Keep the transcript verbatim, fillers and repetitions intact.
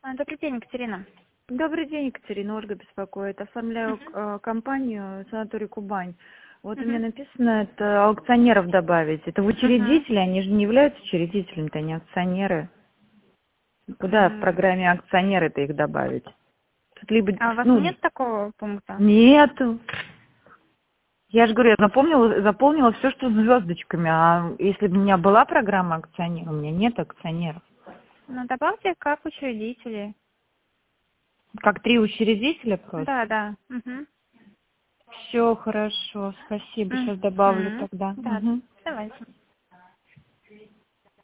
А, Добрый день, Екатерина. Добрый день, Екатерина. Ольга беспокоит. Оформляю Мгм. э, компанию «Санаторий Кубань». Вот у меня Мгм. написано, это аукционеров добавить. Это в Мгм. учредители, они же не являются учредителями-то, они акционеры. Куда в М, программе акционеры-то их добавить? Тут либо, А у вас ну, нет такого пункта? нету. Я же говорю, я заполнила, заполнила все, что с звездочками. А если бы у меня была программа акционеров, у меня нет акционеров. Ну, добавьте как учредители. Как три учредителя просто. Да, да. Мгм. Все хорошо, спасибо. Сейчас добавлю Мгм. тогда. Да, Мгм. давайте.